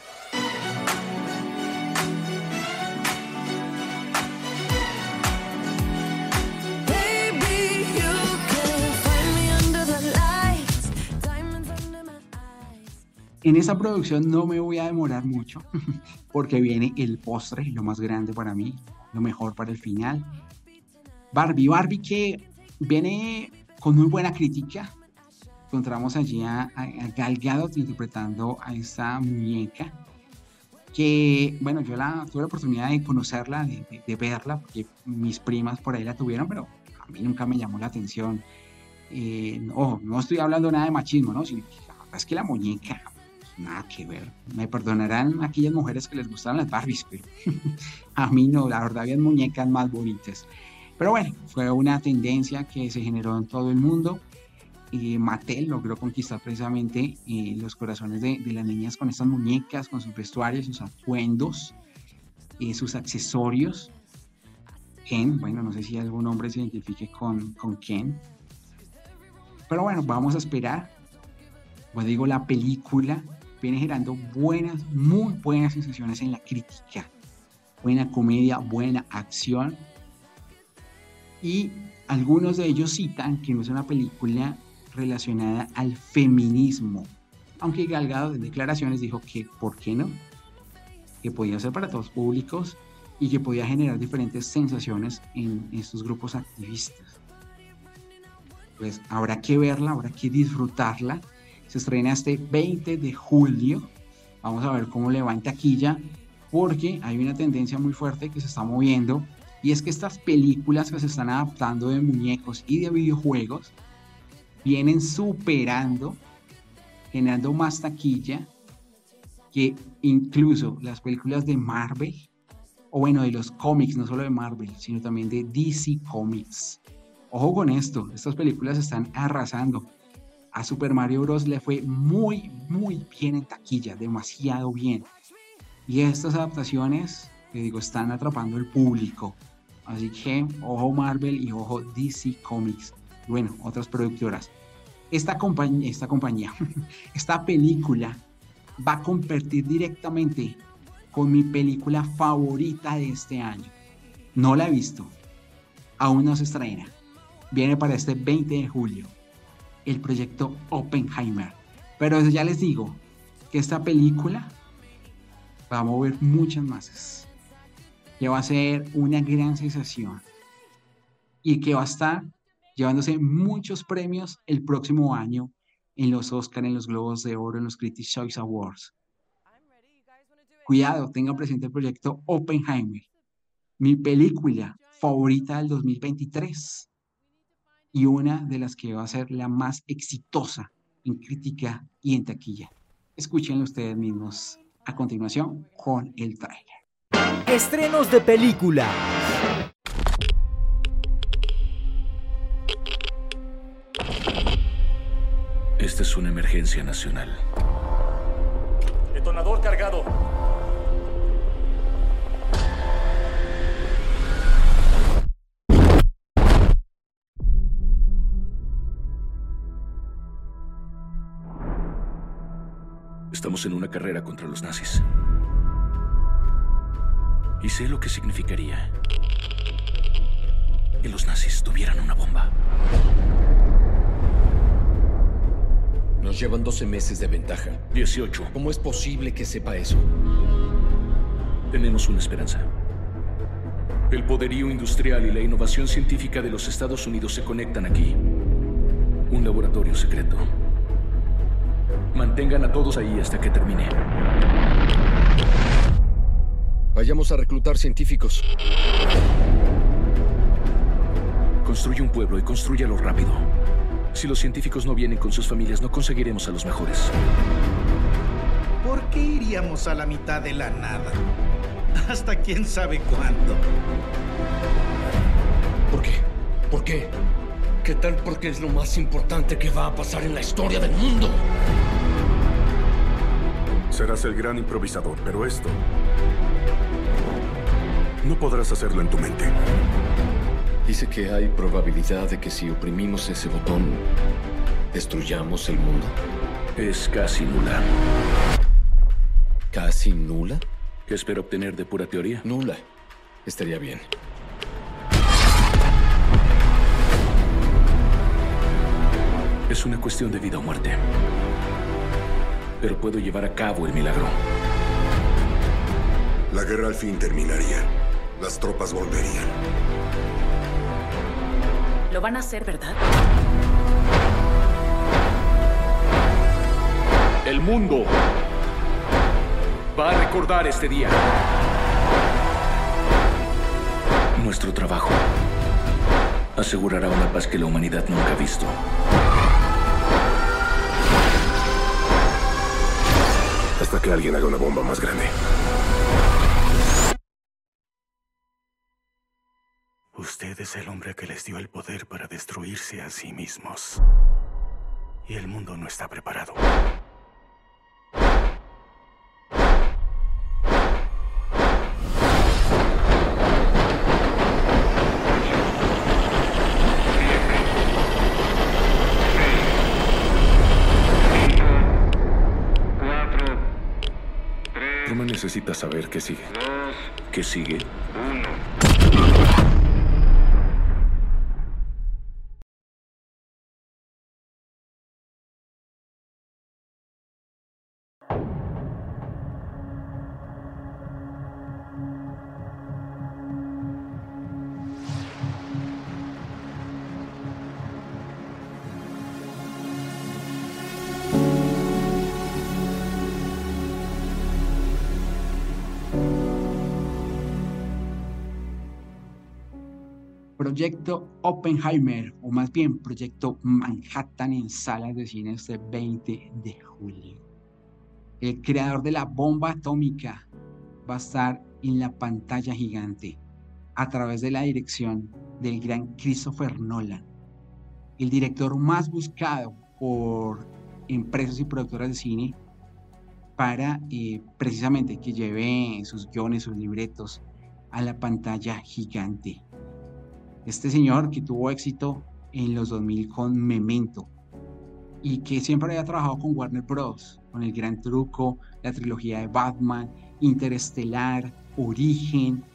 En esta producción no me voy a demorar mucho porque viene el postre, lo más grande para mí, lo mejor para el final. Barbie que viene con muy buena crítica. Encontramos allí a Gal Gadot interpretando a esta muñeca que, bueno, yo tuve la oportunidad de conocerla, de verla, porque mis primas por ahí la tuvieron, pero a mí nunca me llamó la atención. Ojo, no estoy hablando nada de machismo, ¿no? Sino que la verdad es que la muñeca, nada que ver. Me perdonarán aquellas mujeres que les gustan las Barbies, pero a mí no, la verdad había muñecas más bonitas. Pero bueno, fue una tendencia que se generó en todo el mundo. Mattel logró conquistar precisamente los corazones de las niñas con estas muñecas, con sus vestuarios, sus atuendos, sus accesorios. Ken, bueno, no sé si algún hombre se identifique con Ken. Pero bueno, vamos a esperar. Pues digo, la película viene generando muy buenas sensaciones en la crítica. Buena comedia, buena acción. Y algunos de ellos citan que no es una película relacionada al feminismo. Aunque Gal Gadot en declaraciones dijo que, ¿por qué no? Que podía ser para todos públicos y que podía generar diferentes sensaciones en estos grupos activistas. Pues habrá que verla, habrá que disfrutarla. Se estrena este 20 de julio. Vamos a ver cómo le va en taquilla, porque hay una tendencia muy fuerte que se está moviendo, y es que estas películas que se están adaptando de muñecos y de videojuegos vienen superando, generando más taquilla que incluso las películas de Marvel, o bueno, de los cómics, no solo de Marvel, sino también de DC Comics. Ojo con esto, estas películas están arrasando. A Super Mario Bros. Le fue muy bien en taquilla, demasiado bien. Y estas adaptaciones, te digo, están atrapando el público. Así que, ojo Marvel y ojo DC Comics. Bueno, otras productoras. Esta película va a competir directamente con mi película favorita de este año. No la he visto. Aún no se estrena. Viene para este 20 de julio. El proyecto Oppenheimer. Pero ya les digo que esta película va a mover muchas masas, que va a ser una gran sensación y que va a estar llevándose muchos premios el próximo año en los Oscar, en los Globos de Oro, en los Critics' Choice Awards. Cuidado, tengan presente el proyecto Oppenheimer, mi película favorita del 2023 y una de las que va a ser la más exitosa en crítica y en taquilla. Escúchenlo ustedes mismos a continuación con el tráiler. Estrenos de película. Esta es una emergencia nacional. Detonador cargado. Estamos en una carrera contra los nazis. Y sé lo que significaría. que los nazis tuvieran una bomba. Nos llevan 12 meses de ventaja. 18. ¿Cómo es posible que sepa eso? Tenemos una esperanza. El poderío industrial y la innovación científica de los Estados Unidos se conectan aquí. Un laboratorio secreto. Mantengan a todos ahí hasta que termine. Vayamos a reclutar científicos. Construye un pueblo y construyalo rápido. Si los científicos no vienen con sus familias, no conseguiremos a los mejores. ¿Por qué iríamos a la mitad de la nada? Hasta quién sabe cuándo. ¿Por qué? ¿Por qué? ¿Qué tal porque es lo más importante que va a pasar en la historia del mundo? Serás el gran improvisador, pero esto no podrás hacerlo en tu mente. Dice que hay probabilidad de que si oprimimos ese botón, destruyamos el mundo. Es casi nula. ¿Casi nula? ¿Qué espero obtener de pura teoría? Nula. Estaría bien. Es una cuestión de vida o muerte. Pero puedo llevar a cabo el milagro. La guerra al fin terminaría. Las tropas volverían. Lo van a hacer, ¿verdad? El mundo va a recordar este día. Nuestro trabajo asegurará una paz que la humanidad nunca ha visto. Hasta que alguien haga una bomba más grande. Usted es el hombre que les dio el poder para destruirse a sí mismos. Y el mundo no está preparado. Tú me necesitas saber qué sigue. ¿Qué sigue? Proyecto Oppenheimer, o más bien Proyecto Manhattan en salas de cine este 20 de julio. El creador de la bomba atómica va a estar en la pantalla gigante a través de la dirección del gran Christopher Nolan, el director más buscado por empresas y productoras de cine para precisamente que lleve sus guiones, sus libretos a la pantalla gigante. Este señor que tuvo éxito en los 2000 con Memento y que siempre había trabajado con Warner Bros., con El Gran Truco, la trilogía de Batman, Interestelar, Origen,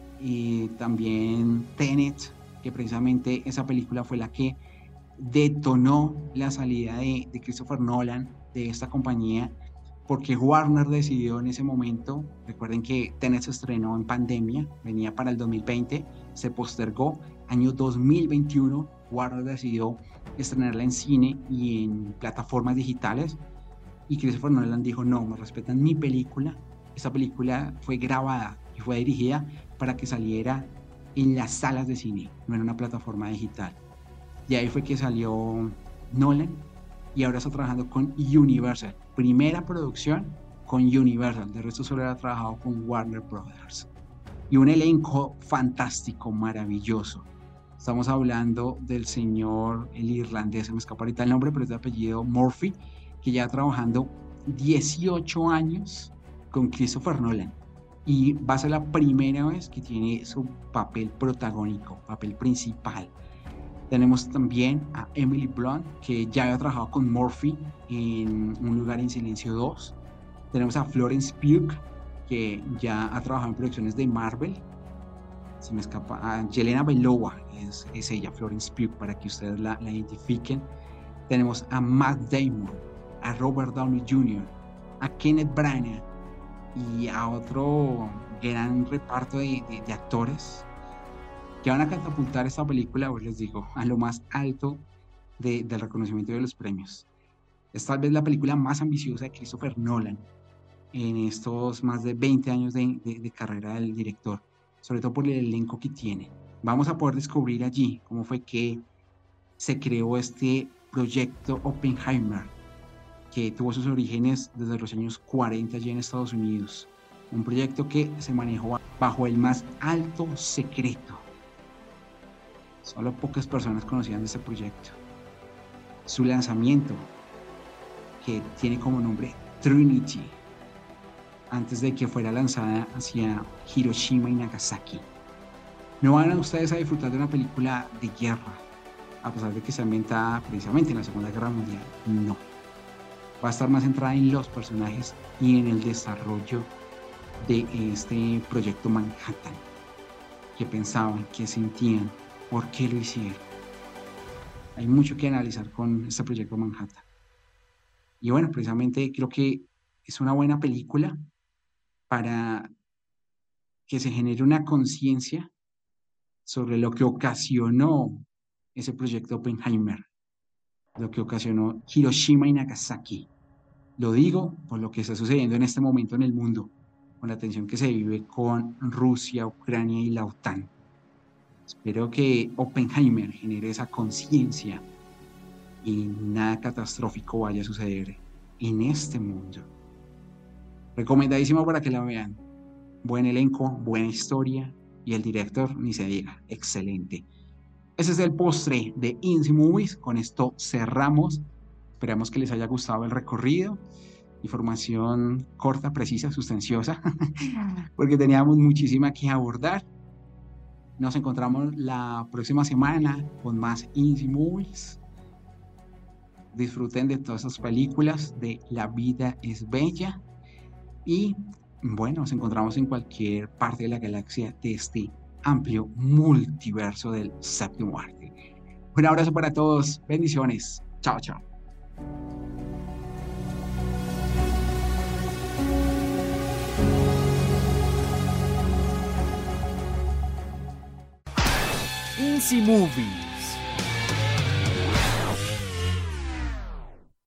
también Tenet, que precisamente esa película fue la que detonó la salida de Christopher Nolan de esta compañía, porque Warner decidió en ese momento, recuerden que Tenet se estrenó en pandemia, venía para el 2020, se postergó, año 2021 Warner decidió estrenarla en cine y en plataformas digitales, y Christopher Nolan dijo: no, me respetan mi película. Esa película fue grabada y fue dirigida para que saliera en las salas de cine, no en una plataforma digital. Y ahí fue que salió Nolan, y ahora está trabajando con Universal, primera producción con Universal, de resto solo ha trabajado con Warner Brothers. Y un elenco fantástico, maravilloso. Estamos hablando del señor, el irlandés, se me escapa ahorita el nombre, pero es de apellido Murphy, que ya trabajando 18 años con Christopher Nolan. Y va a ser la primera vez que tiene su papel protagónico, papel principal. Tenemos también a Emily Blunt, que ya había trabajado con Murphy en Un lugar en silencio 2. Tenemos a Florence Pugh, que ya ha trabajado en producciones de Marvel. se me escapa, Yelena Belova, es ella, Florence Pugh, para que ustedes la identifiquen. Tenemos a Matt Damon, a Robert Downey Jr., a Kenneth Branagh y a otro gran reparto de actores que van a catapultar esta película, pues les digo, a lo más alto del reconocimiento de los premios. Es tal vez la película más ambiciosa de Christopher Nolan en estos más de 20 años de carrera del director, sobre todo por el elenco que tiene. Vamos a poder descubrir allí cómo fue que se creó este proyecto Oppenheimer, que tuvo sus orígenes desde los años 40 allí en Estados Unidos. Un proyecto que se manejó bajo el más alto secreto. Solo pocas personas conocían de este proyecto. Su lanzamiento, que tiene como nombre Trinity, antes de que fuera lanzada hacia Hiroshima y Nagasaki. No van a ustedes a disfrutar de una película de guerra, a pesar de que se ambienta precisamente en la Segunda Guerra Mundial. No. Va a estar más centrada en los personajes y en el desarrollo de este proyecto Manhattan. ¿Qué pensaban? ¿Qué sentían? ¿Por qué lo hicieron? Hay mucho que analizar con este proyecto Manhattan. Y bueno, precisamente creo que es una buena película para que se genere una conciencia sobre lo que ocasionó ese proyecto Oppenheimer, lo que ocasionó Hiroshima y Nagasaki. Lo digo por lo que está sucediendo en este momento en el mundo, con la tensión que se vive con Rusia, Ucrania y la OTAN. Espero que Oppenheimer genere esa conciencia y nada catastrófico vaya a suceder en este mundo. Recomendadísimo para que la vean. Buen elenco, buena historia y el director ni se diga, excelente. Ese es el postre de Inci Movies. Con esto cerramos. Esperamos que les haya gustado el recorrido. Información corta, precisa, sustanciosa, porque teníamos muchísima que abordar. Nos encontramos la próxima semana con más Inci Movies. Disfruten de todas esas películas de La vida es bella. Y bueno, nos encontramos en cualquier parte de la galaxia de este amplio multiverso del séptimo arte. Un abrazo para todos. Bendiciones. Chao, chao. Inci Movie.